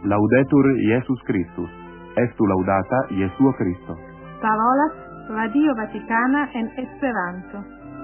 Laudetur Iesus Christus. Estu laudata Iesuo Christo. Parolas Radio Vaticana en Esperanto.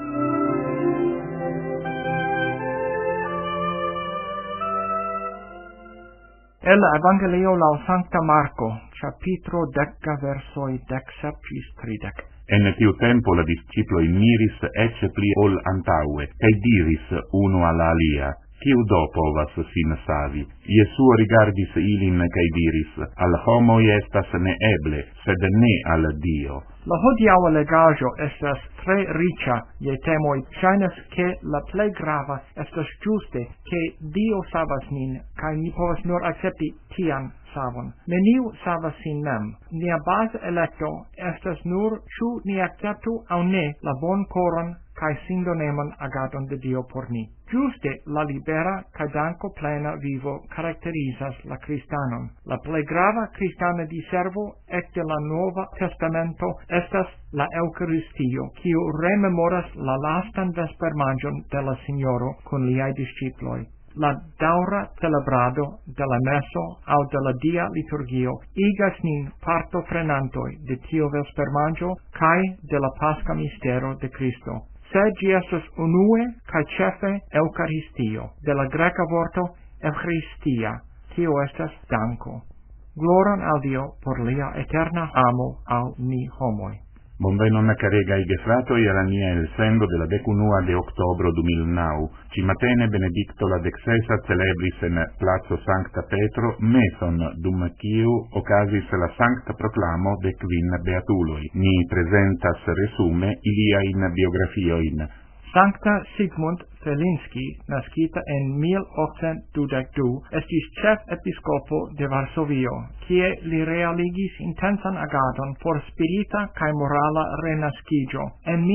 El Evangelio laŭ Sancta Marco, capitro 10 versoi 17 ĝis 30. En tiu tempo la disciploi miris ecce pli ol antaue, cae diris uno alla alia: Kiu do povas sin savi? Iesuo rigardis ilin cae diris: Al homoi estas ne eble, sed ne al Dio. La hodiaŭa legaĵo estas tre riĉa je temoj. Ŝajnas ke la plej grava estas ĝuste ke Dio savas nin, kaj ni povas nur akcepti tian savon. Neniu savas sin mem. Nia baza elekto estas nur ĉu ni akceptu aŭ ne la bonkoran kaj sindoneman agadon de Dio por ni. Ĝuste la libera kaj danko plena vivo karakterizas la kristanon. La plej grava kristana diservo ekde la Nova Testamento estas la Eŭkaristio, kiu rememoras la lastan vespermanĝon de la Sinjoro kun liaj disĉiploj. La daŭra celebrado de la meso aŭ de la dia liturgio igas nin partoprenantoj de tiu vespermanĝo kaj de la paska mistero de Kristo. Sed ĝi estas unue kaj ĉefe Eŭkaristio, de la greka vorto Eucharistia, kio estas danko. Gloron al Dio por lia eterna amo al ni homoj. Bonvenon caregai gefratoi alla mia el sendo della 19 de octobro 2009. Ci matene benedicto la 16 celebris en Plazo Sancta Petro meson dum quiu occasis la Sancta Proclamo de quin beatuloi. Ni presentas resume ilia in biografioin. Sancta Sigmund Zelinski, nascita en 1822, estis chef episcopo de Varsovio, kie li realigis intensan agadon por spirita kaj morala renascigio. En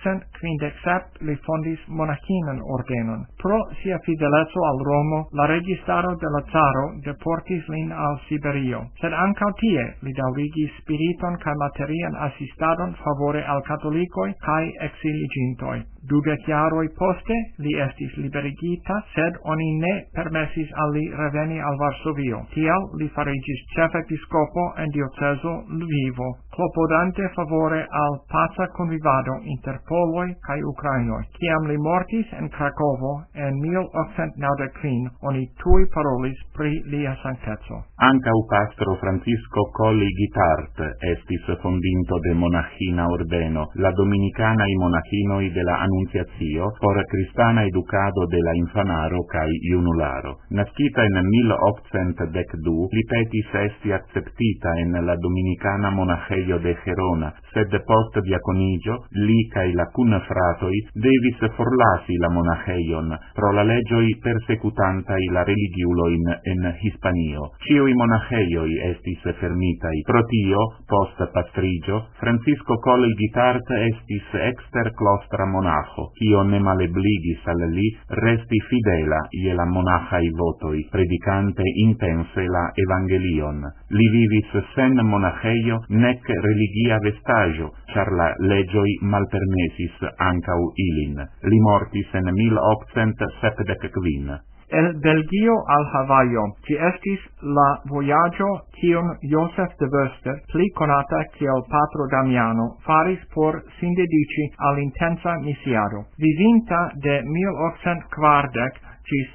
1857 li fondis monachinan ordenon. Pro sia fideleco al Romo, la registaro de la caro deportis lin al Siberio, sed ankaŭ tie li daŭrigis spiriton kaj materian asistadon favore al katolikoj kaj eksiligintoj. 20 jaroj poste li estis liberigita, sed oni ne permesis al li reveni al Varsovio. Tial li fariĝis ĉefepiskopo en diocezo Lvivo, klopodante favore al paca convivado inter poloj kaj ukrainoj. Kiam li mortis en Krakovo en 1895, oni tuj parolis pri lia sankteco. Ankaŭ pastro Francisco Colli Guitart estis fondinto de monachina ordeno, la dominicanaj monachinoj de la Annunciatio por cristana educado de la infanaro kai junularo. Nascita en 1812, li petis esti acceptita en la dominicana monaĥejo de Gerona, sed post diaconigio li kai la kunfratoj devis forlasi la monaĥejon pro la leĝoj persekutantaj la religiulojn en Hispanio. Ĉiuj monaĥejoj estis fermitaj. Pro tio, post pastrigio, Francisco Colli Guitart estis ekster klostra monaĥo, kio ne malebligis al li resti fidela je la monaĥaj votoj, predicante intense la evangelion. Li vivis sen monaĥejo nek religia vestaĵo, ĉar la leĝoj malpermesis ankaŭ ilin. Li mortis en 1875. El Belgio al Havajo, ĝi estis la vojaĝo kiun Joseph de Wöster, pli konata kiel Patro Damiano, faris por sin dediĉi al intensa misiado. Vivinta de 1840 ĝis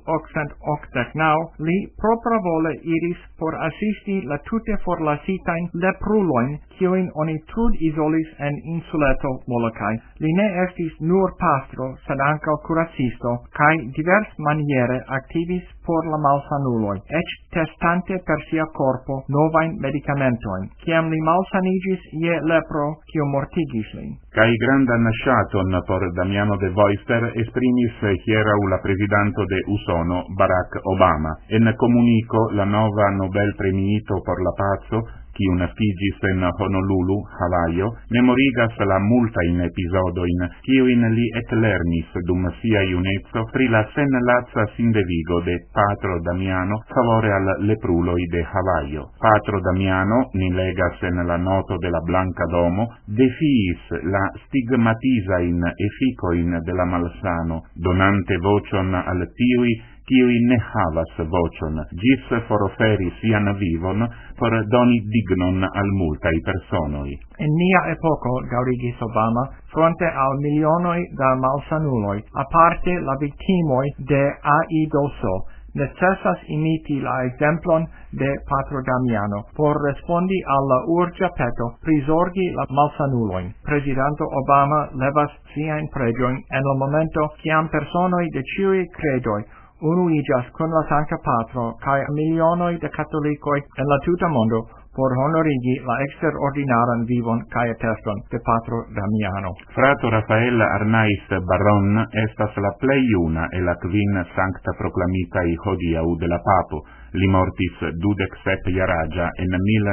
1889, li propravole iris por asisti la tute forlasitajn leprulojn, kiujn oni trud-izolis en insuleto Molokai. Li ne estis nur pastro, sed ankaŭ kuracisto, kaj diversmaniere aktivis por la malsanuloj, eĉ testante per sia korpo novajn medikamentojn. Kiam li malsaniĝis je lepro, kio mortigis lin. Kaj grandan ŝaton por Damiano de Wöster esprimis hieraŭ la prezidanto de Usono, Barack Obama. En komuniko la nova Nobel-premiito por la paco, kiu naskiĝis en Honolulu, Havajo, memorigas la multajn epizodoin, kiujn li eklernis dum sia juneco pri la senlaca sindevigo de Patro Damiano favore al lepruloj de Havajo. Patro Damiano, ni legas en la noto de la Blanca Domo, defiis la stigmatizajn efikojn de la malsano, donante vocion al tiuj, qui ne havas vocion, gis foroferi sian vivon, por doni dignon al multai personoi. In nia epoco, gaurigis Obama, fronte al milionoi da malsanuloi, aparte la victimoi de aidoso, necessas imiti la exemplon de Patro Damiano, por respondi alla urgia peto prisorgi la malsanuloin. Presidente Obama levas siain pregioin en el momento ciam personoi de ciui credoi unuigas con la Sancta Patro cae milionoi de catholicoi en la tuta mondo por honorigi la extraordinaran vivon cae atteston de Patro Damiano. Frato Rafael Arnaiz Barron estas la plei iuna e la quin sancta proclamitai hodiau de la Papo. Li mortis 27 jaragia en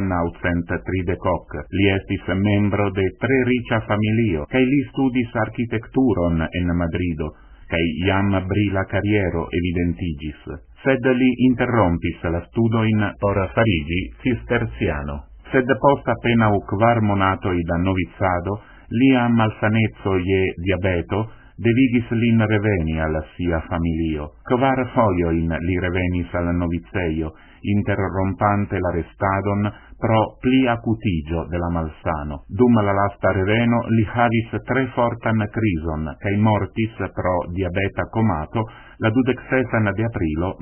1938. Li estis membro de tre ricia familio, cae li studis architecturon en Madrido, cae iam brila carriero evidentigis. Sed li interrompis la studoin por farigi cisterciano. Sed post appena 4 monatoi da novizado, lia malsanezzo je diabeto devigis lin reveni al sia familio. 4 foioin li revenis al novizeio, interrompante la restadon pro pli acutigio de la malsano. Dum la lasta reveno li havis 3 fortan crison, cae mortis pro diabeta comato la 26 de aprilo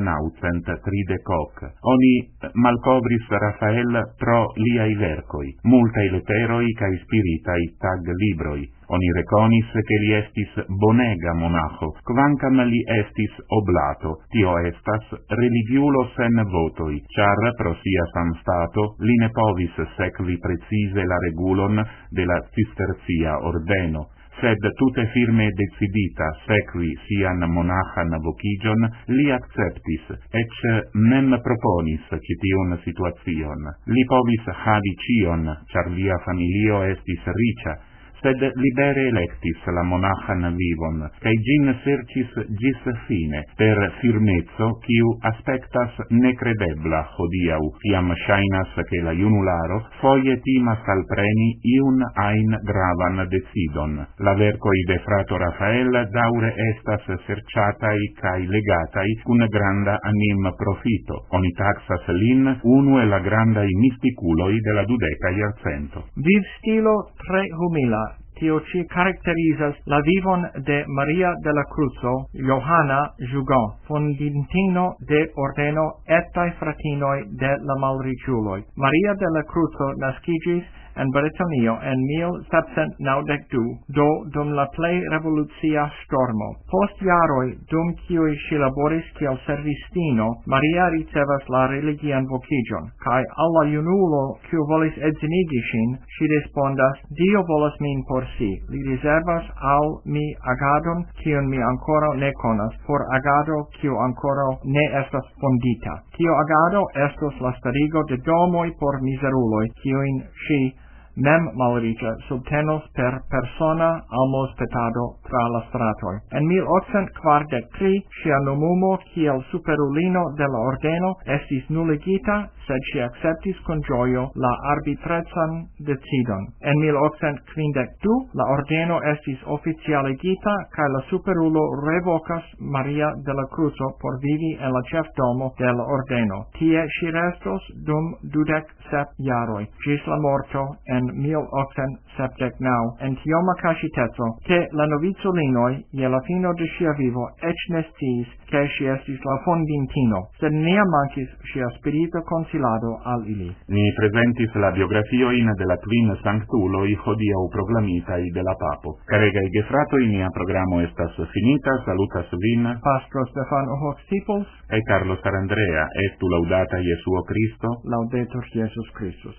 1938. Oni malcovris Rafael pro liai vercoi, multai letteroi cae spiritai tag libroi. Oni reconis che li estis bonega monacho, quancam li estis oblato, tio estas religiulo sen votoi, char pro sia sanstato li ne povis sequi precise la regulon de la cisterzia ordeno, sed tute firme decidita sequi sian monahan vocigion, li acceptis, ec mem proponis citiun situacion. Li povis havi cion, char lia familio estis ricia, sed libere electis la monahan vivon, cae gin sercis gis fine, per firmezzo quiu aspectas necredebla hodiau, ciam shainas che la junularo foie timas alpreni iun ain gravan decidon. La vercoi de frato Rafael daure estas serciatai cae legatai cun granda anim profito. Oni taxas lin unue la grandai misticuloi de la 20ª jarcento. Viv stilo tre humila, tio ci caracterizas la vivon de Maria de la Cruzo, Johanna Jugon, fondintino de ordeno etae fratinoi de la malriciuloi. Maria de la Cruzo nascigis en Bretonio en 1792, dum la plei revolucia stormo. Post jaroi, dum ciui si laboris kiel servistino, Maria ricevas la religian vocigion, cae alla junulo, kiu volis edzinigi sin, si respondas, Dio volas min por si, li reservas al mi agadon, kiun mi ancora ne conas, por agado, kiu ancora ne estas fondita. Tio agado estos la starigo de domoi por miseruloi, kiuin si mem malricia subtenos per persona almos petado tra la stratoi. En 1843 sia nomumo kiel superulino de la ordeno estis nulligita, sed si acceptis con gioio la arbitrezan decidon. En 1852 la ordeno estis oficialigita, cae la superulo revocas Maria de la Cruzo por vivi en la cefdomo de la ordeno. Tie si restos dum 27 jaroi, gis la morto en 1879, en tioma cascitezo, che la novizulinoi, je la fino de sia vivo, ec nestis, che si estis la fondintino, sed nea mancis sia spirito consilado al ili. Ni presentis la biografioin de la quin sanctuloi hodiau proclamitai de la Papo. Caregai gefratoi, nia programo estas finita, salutas vin, Pastro Stefano Hoxtipos, e Carlos Arandrea, estu laudata Jesuo Christo, Laudetur Jesus Christus.